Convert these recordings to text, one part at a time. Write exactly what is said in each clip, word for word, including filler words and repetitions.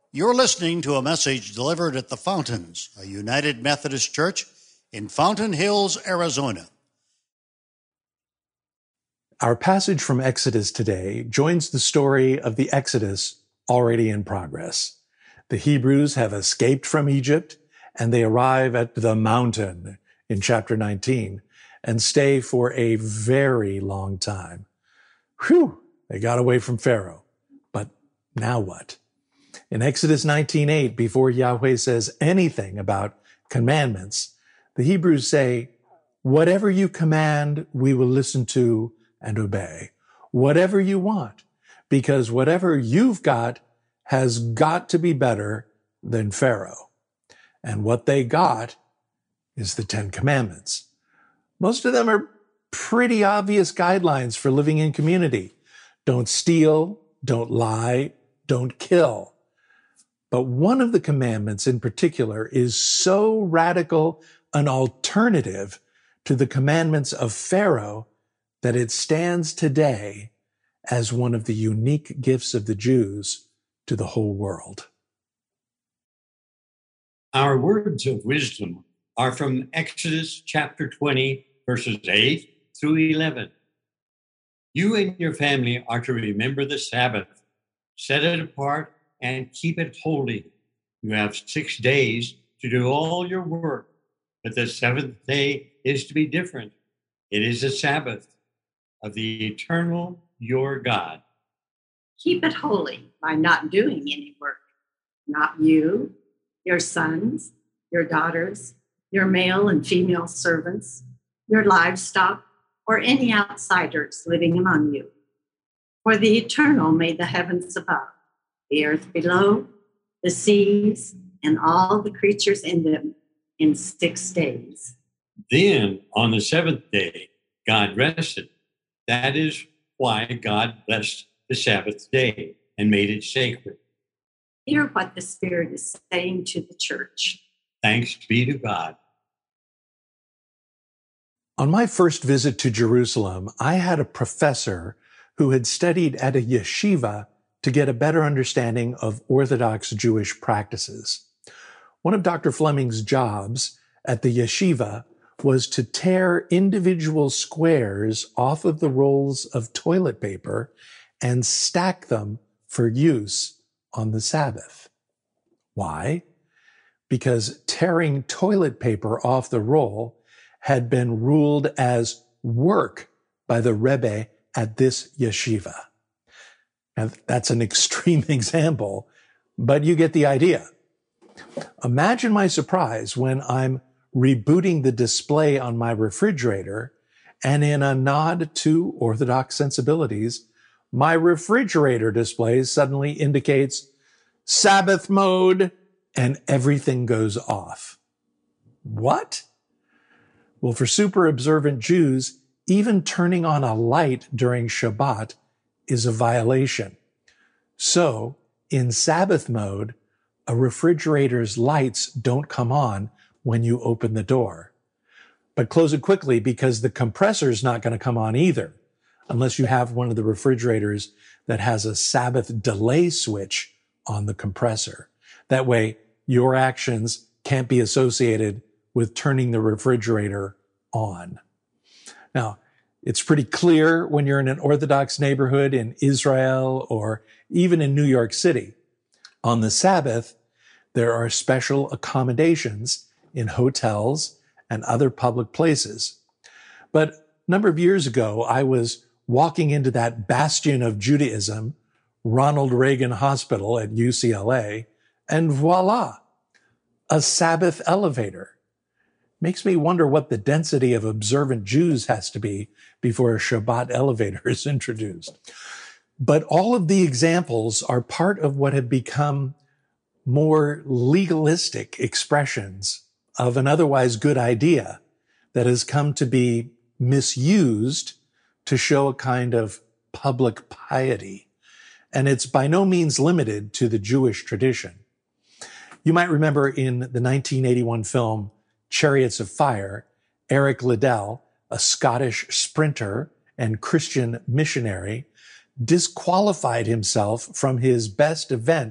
You're listening to a message delivered at the Fountains, a United Methodist Church in Fountain Hills, Arizona. Our passage from Exodus today joins the story of the Exodus already in progress. The Hebrews have escaped from Egypt, and they arrive at the mountain in chapter nineteen and stay for a very long time. Whew, they got away from Pharaoh. But now what? In Exodus nineteen eight, before Yahweh says anything about commandments, the Hebrews say, whatever you command, we will listen to and obey. Whatever you want, because whatever you've got has got to be better than Pharaoh. And what they got is the Ten Commandments. Most of them are pretty obvious guidelines for living in community. Don't steal, don't lie, don't kill. But one of the commandments in particular is so radical an alternative to the commandments of Pharaoh that it stands today as one of the unique gifts of the Jews to the whole world. Our words of wisdom are from Exodus chapter twenty, verses eight through eleven. You and your family are to remember the Sabbath, set it apart, and keep it holy. You have six days to do all your work, but the seventh day is to be different. It is a Sabbath of the eternal your God. Keep it holy by not doing any work. Not you, your sons, your daughters, your male and female servants, your livestock, or any outsiders living among you. For the Eternal made the heavens above, the earth below, the seas, and all the creatures in them in six days. Then on the seventh day, God rested. That is why God blessed the Sabbath day and made it sacred. Hear what the Spirit is saying to the church. Thanks be to God. On my first visit to Jerusalem, I had a professor who had studied at a yeshiva to get a better understanding of Orthodox Jewish practices. One of Doctor Fleming's jobs at the yeshiva was to tear individual squares off of the rolls of toilet paper and stack them for use on the Sabbath. Why? Because tearing toilet paper off the roll had been ruled as work by the Rebbe at this yeshiva. Now, that's an extreme example, but you get the idea. Imagine my surprise when I'm rebooting the display on my refrigerator, and in a nod to Orthodox sensibilities, my refrigerator display suddenly indicates Sabbath mode, and everything goes off. What? Well, for super observant Jews, even turning on a light during Shabbat is a violation. So, in Sabbath mode, a refrigerator's lights don't come on when you open the door. But close it quickly because the compressor's not going to come on either, unless you have one of the refrigerators that has a Sabbath delay switch on the compressor. That way, your actions can't be associated with turning the refrigerator on. Now, it's pretty clear when you're in an Orthodox neighborhood in Israel or even in New York City. On the Sabbath, there are special accommodations in hotels and other public places. But a number of years ago, I was walking into that bastion of Judaism, Ronald Reagan Hospital at U C L A, and voila, a Sabbath elevator. Makes me wonder what the density of observant Jews has to be before a Shabbat elevator is introduced. But all of the examples are part of what have become more legalistic expressions of an otherwise good idea that has come to be misused to show a kind of public piety. And it's by no means limited to the Jewish tradition. You might remember in the nineteen eighty-one film Chariots of Fire, Eric Liddell, a Scottish sprinter and Christian missionary, disqualified himself from his best event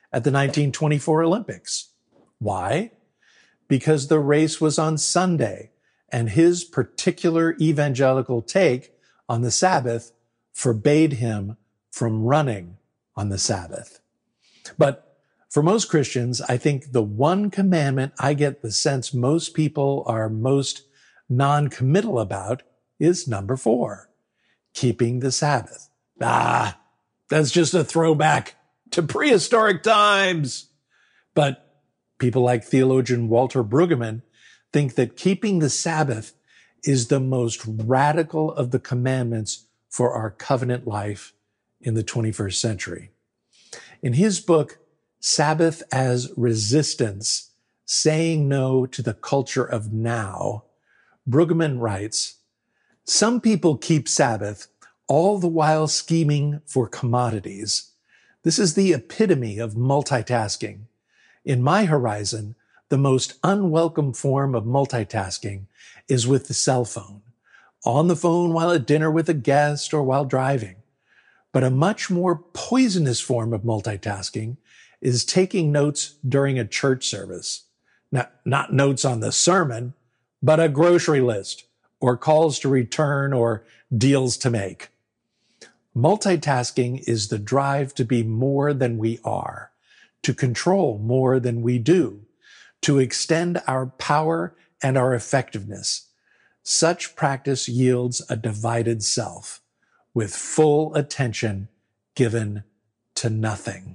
at the nineteen twenty-four Olympics. Why? Because the race was on Sunday, and his particular evangelical take on the Sabbath forbade him from running on the Sabbath. But for most Christians, I think the one commandment I get the sense most people are most non-committal about is number four, keeping the Sabbath. Ah, that's just a throwback to prehistoric times. But people like theologian Walter Brueggemann think that keeping the Sabbath is the most radical of the commandments for our covenant life in the twenty-first century. In his book, Sabbath as Resistance, Saying No to the Culture of Now, Brueggemann writes, some people keep Sabbath all the while scheming for commodities. This is the epitome of multitasking. In my horizon, the most unwelcome form of multitasking is with the cell phone, on the phone while at dinner with a guest or while driving. But a much more poisonous form of multitasking is taking notes during a church service. Not, not notes on the sermon, but a grocery list or calls to return or deals to make. Multitasking is the drive to be more than we are, to control more than we do, to extend our power and our effectiveness. Such practice yields a divided self with full attention given to nothing.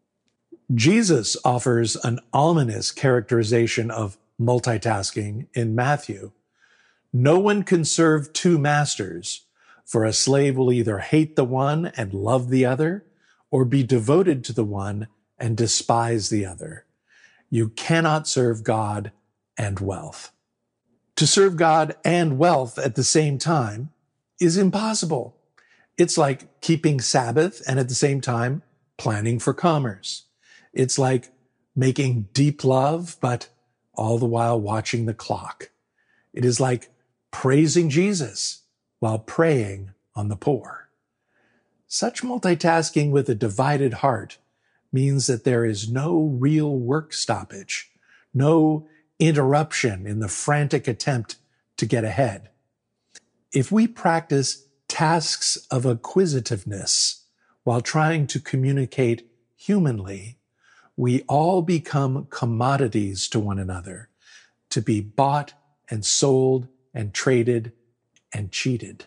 Jesus offers an ominous characterization of multitasking in Matthew. No one can serve two masters, for a slave will either hate the one and love the other, or be devoted to the one and despise the other. You cannot serve God and wealth. To serve God and wealth at the same time is impossible. It's like keeping Sabbath and at the same time planning for commerce. It's like making deep love, but all the while watching the clock. It is like praising Jesus while preying on the poor. Such multitasking with a divided heart means that there is no real work stoppage, no interruption in the frantic attempt to get ahead. If we practice tasks of acquisitiveness while trying to communicate humanly, we all become commodities to one another, to be bought and sold and traded and cheated.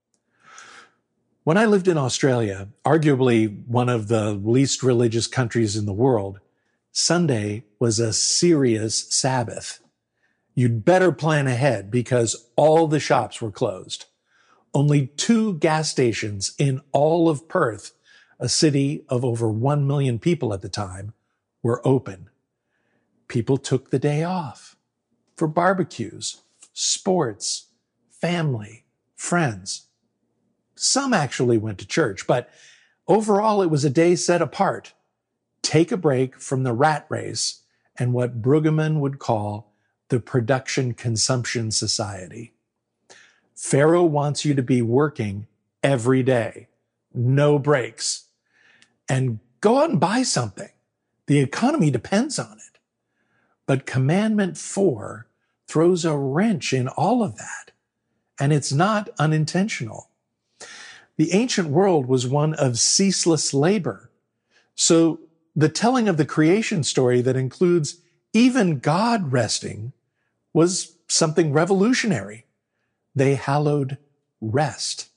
When I lived in Australia, arguably one of the least religious countries in the world, Sunday was a serious Sabbath. You'd better plan ahead because all the shops were closed. Only two gas stations in all of Perth, a city of over one million people at the time, were open. People took the day off for barbecues, sports, family, friends. Some actually went to church, but overall it was a day set apart. Take a break from the rat race and what Brueggemann would call the production consumption society. Pharaoh wants you to be working every day, no breaks, and go out and buy something. The economy depends on it. But Commandment four throws a wrench in all of that, and it's not unintentional. The ancient world was one of ceaseless labor. So the telling of the creation story that includes even God resting was something revolutionary. They hallowed rest.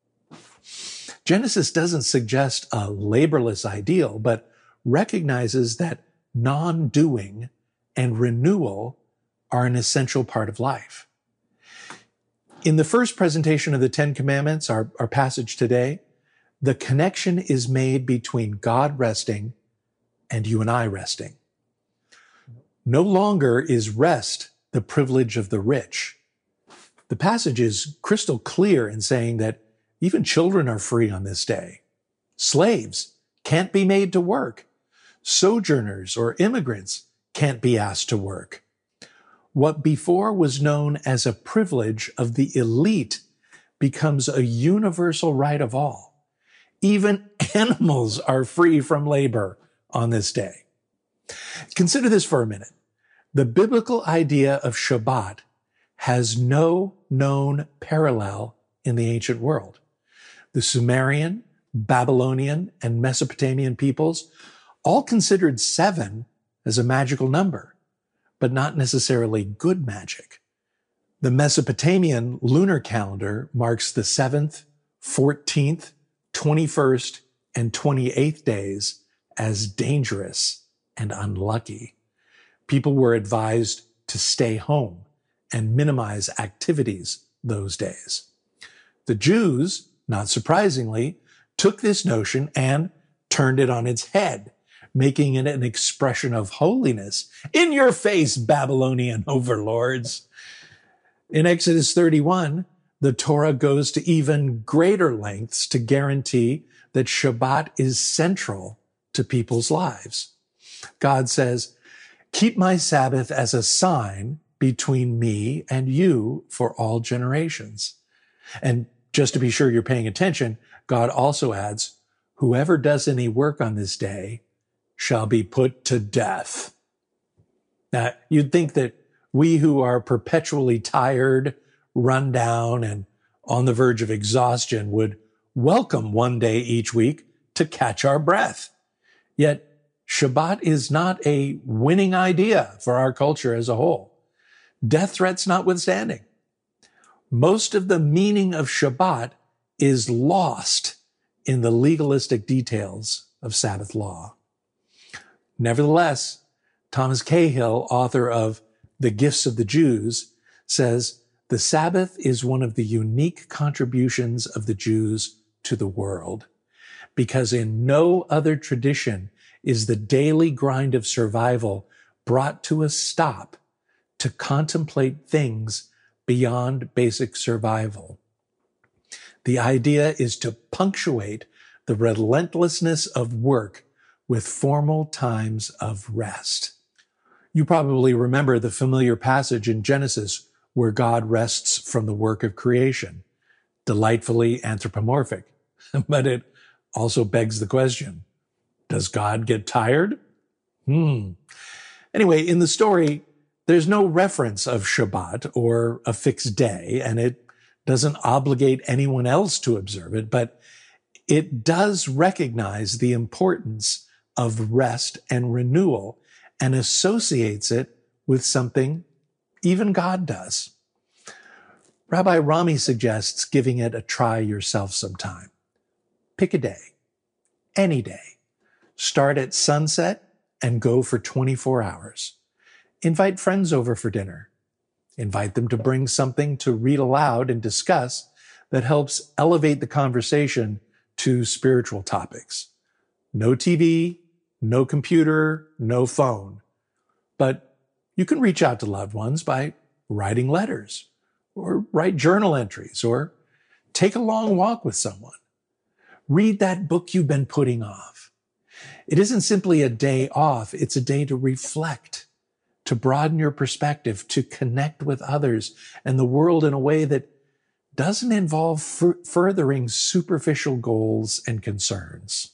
Genesis doesn't suggest a laborless ideal, but recognizes that non-doing and renewal are an essential part of life. In the first presentation of the Ten Commandments, our, our passage today, the connection is made between God resting and you and I resting. No longer is rest the privilege of the rich. The passage is crystal clear in saying that even children are free on this day. Slaves can't be made to work. Sojourners or immigrants can't be asked to work. What before was known as a privilege of the elite becomes a universal right of all. Even animals are free from labor on this day. Consider this for a minute. The biblical idea of Shabbat has no known parallel in the ancient world. The Sumerian, Babylonian, and Mesopotamian peoples all considered seven as a magical number, but not necessarily good magic. The Mesopotamian lunar calendar marks the seventh, fourteenth, twenty-first, and twenty-eighth days as dangerous and unlucky. People were advised to stay home and minimize activities those days. The Jews, not surprisingly, took this notion and turned it on its head, making it an expression of holiness. In your face, Babylonian overlords. In Exodus thirty-one, the Torah goes to even greater lengths to guarantee that Shabbat is central to people's lives. God says, "Keep my Sabbath as a sign between me and you for all generations." And just to be sure you're paying attention, God also adds, "Whoever does any work on this day shall be put to death." Now, you'd think that we who are perpetually tired, run down, and on the verge of exhaustion would welcome one day each week to catch our breath. Yet, Shabbat is not a winning idea for our culture as a whole, death threats notwithstanding. Most of the meaning of Shabbat is lost in the legalistic details of Sabbath law. Nevertheless, Thomas Cahill, author of The Gifts of the Jews, says the Sabbath is one of the unique contributions of the Jews to the world, because in no other tradition is the daily grind of survival brought to a stop to contemplate things beyond basic survival. The idea is to punctuate the relentlessness of work with formal times of rest. You probably remember the familiar passage in Genesis where God rests from the work of creation, delightfully anthropomorphic. But it also begs the question, does God get tired? Hmm. Anyway, in the story, there's no reference of Shabbat or a fixed day, and it doesn't obligate anyone else to observe it, but it does recognize the importance of rest and renewal and associates it with something even God does. Rabbi Rami suggests giving it a try yourself sometime. Pick a day, any day. Start at sunset and go for twenty-four hours. Invite friends over for dinner. Invite them to bring something to read aloud and discuss that helps elevate the conversation to spiritual topics. No T V, no computer, no phone. But you can reach out to loved ones by writing letters, or write journal entries, or take a long walk with someone. Read that book you've been putting off. It isn't simply a day off, it's a day to reflect, to broaden your perspective, to connect with others and the world in a way that doesn't involve fur- furthering superficial goals and concerns.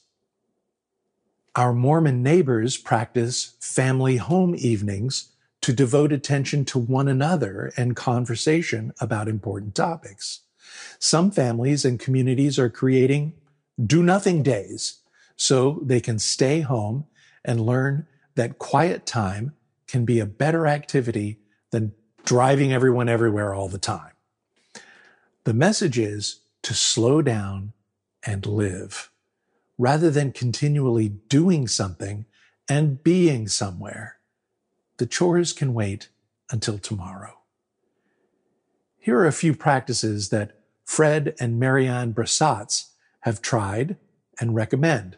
Our Mormon neighbors practice family home evenings to devote attention to one another and conversation about important topics. Some families and communities are creating do-nothing days so they can stay home and learn that quiet time can be a better activity than driving everyone everywhere all the time. The message is to slow down and live, rather than continually doing something and being somewhere. The chores can wait until tomorrow. Here are a few practices that Fred and Marianne Brassatz have tried and recommend.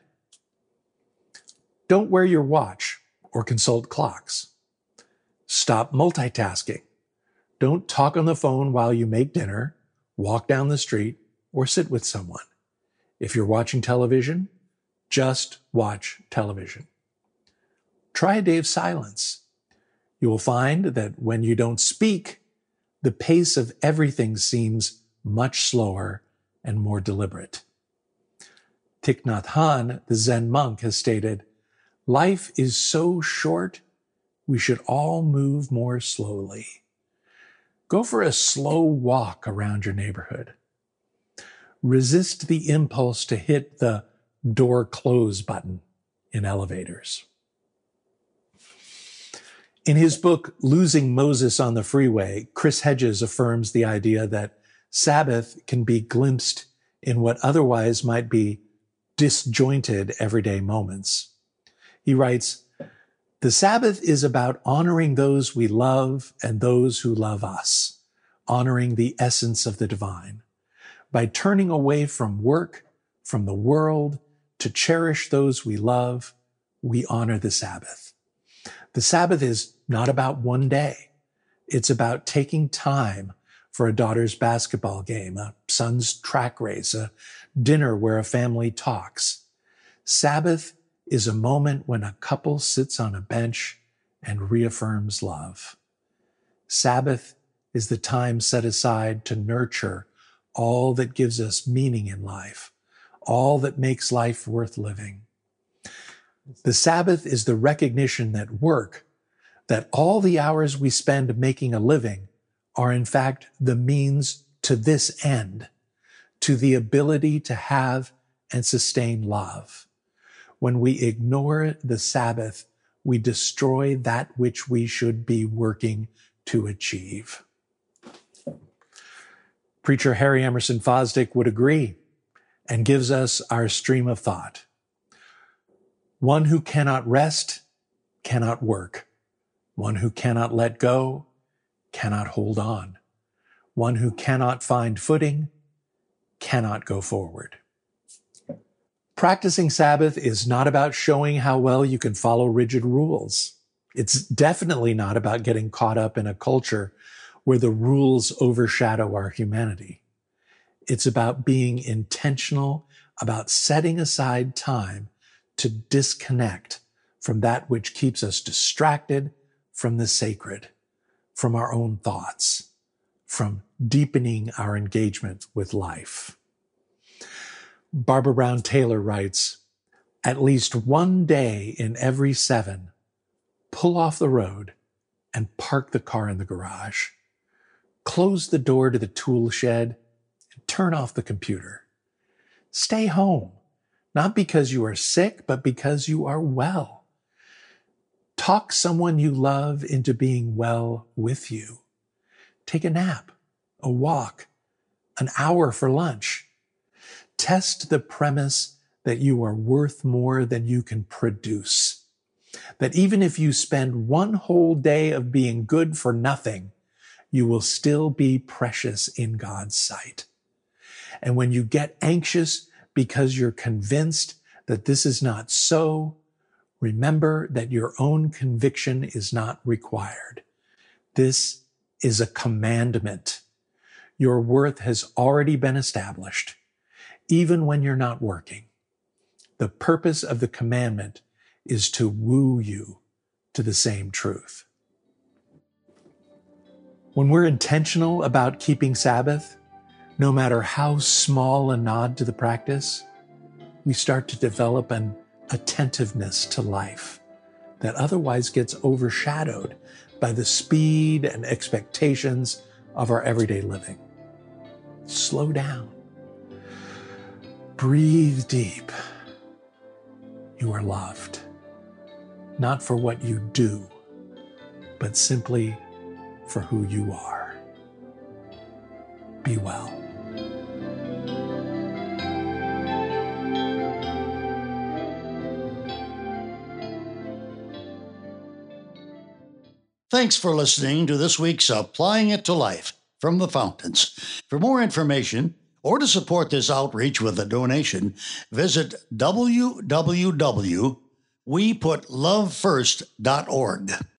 Don't wear your watch or consult clocks. Stop multitasking. Don't talk on the phone while you make dinner, walk down the street, or sit with someone. If you're watching television, just watch television. Try a day of silence. You will find that when you don't speak, the pace of everything seems much slower and more deliberate. Thich Nhat Hanh, the Zen monk, has stated, Life is so short, we should all move more slowly. Go for a slow walk around your neighborhood. Resist the impulse to hit the door close button in elevators. In his book, Losing Moses on the Freeway, Chris Hedges affirms the idea that Sabbath can be glimpsed in what otherwise might be disjointed everyday moments. He writes, "The Sabbath is about honoring those we love and those who love us, honoring the essence of the divine. By turning away from work, from the world, to cherish those we love, we honor the Sabbath. The Sabbath is not about one day. It's about taking time for a daughter's basketball game, a son's track race, a dinner where a family talks. Sabbath is a moment when a couple sits on a bench and reaffirms love. Sabbath is the time set aside to nurture all that gives us meaning in life, all that makes life worth living. The Sabbath is the recognition that work, that all the hours we spend making a living are in fact the means to this end, to the ability to have and sustain love. When we ignore the Sabbath, we destroy that which we should be working to achieve." Preacher Harry Emerson Fosdick would agree and gives us our stream of thought. One who cannot rest cannot work. One who cannot let go cannot hold on. One who cannot find footing cannot go forward. Practicing Sabbath is not about showing how well you can follow rigid rules. It's definitely not about getting caught up in a culture where the rules overshadow our humanity. It's about being intentional, about setting aside time to disconnect from that which keeps us distracted from the sacred, from our own thoughts, from deepening our engagement with life. Barbara Brown Taylor writes, "At least one day in every seven, pull off the road and park the car in the garage. Close the door to the tool shed and turn off the computer. Stay home, not because you are sick, but because you are well. Talk someone you love into being well with you. Take a nap, a walk, an hour for lunch. Test the premise that you are worth more than you can produce. That even if you spend one whole day of being good for nothing, you will still be precious in God's sight. And when you get anxious because you're convinced that this is not so, remember that your own conviction is not required. This is a commandment. Your worth has already been established, even when you're not working. The purpose of the commandment is to woo you to the same truth." When we're intentional about keeping Sabbath, no matter how small a nod to the practice, we start to develop an attentiveness to life that otherwise gets overshadowed by the speed and expectations of our everyday living. Slow down. Breathe deep. You are loved, not for what you do, but simply for who you are. Be well. Thanks for listening to this week's Applying It to Life from the Fountains. For more information or to support this outreach with a donation, visit w w w dot we put love first dot org.